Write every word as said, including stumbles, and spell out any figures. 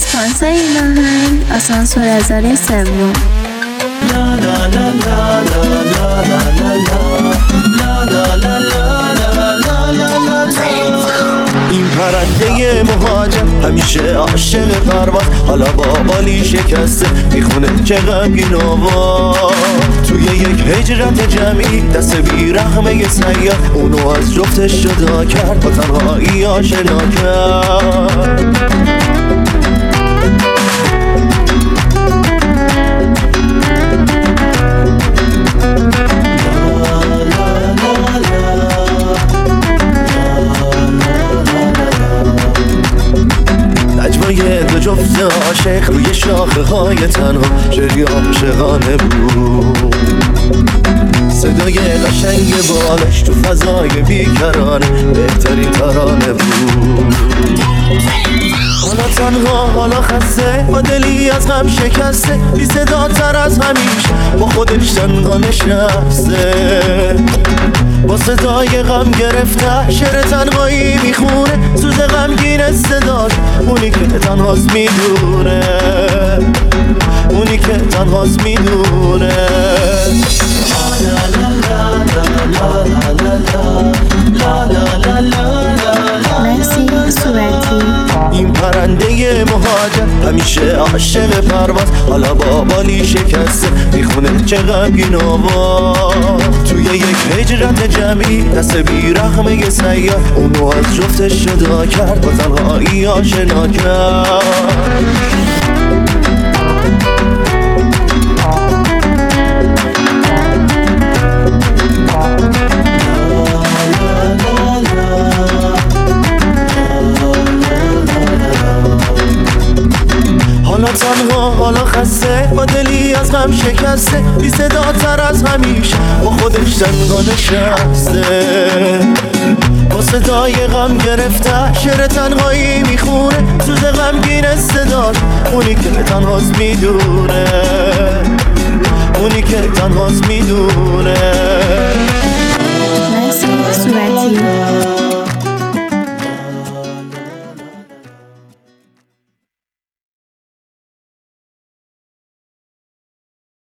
اسپانسر این آهنگ آسانسور هزاره سوم. این پرنده مهاجر همیشه عاشق پرواز، حالا با بالی شکسته میخونه چه غمگین آواز. توی یک هجرت جمعی دست بیرحمه سیاه، اونو از جفتش جدا کرد، با تنهایی آشنا کرد. نجوای دو جفت عاشق روی شاخه های تنها شعری عاشقانه بود. صدای قشنگ بالش تو فضای بیکرانه بهترین ترانه بود. حالا تنها، حالا خسته، با دلی از غم شکسته، بی صدا تر از همیشه با خودش تنها نشسته. با صدای غم گرفته شعر تنهایی میخونه، سوز غمگین صداش اونی که تنهاست میدونه، اونی که تنهاست میدونه. مرسی صورتی. این پرنده مهاجر همیشه عاشق پرواز، حالا با بالی شکسته میخونه چه غمگین آواز. توی یک هجرت جمعی دست بیرحمه سیاه، اونو از جفتش جدا کرد، با تنهایی آشنا کرد. حالا تنها، حالا خسته، با دلی از غم شکسته، بی صدا تر از همیشه با خودش تنها نشسته. با صدای غم گرفته شعر تنهایی میخونه، سوز غمگین صداش اونی که تنهاست میدونه، اونی که تنهاست میدونه. مرسی صورتی.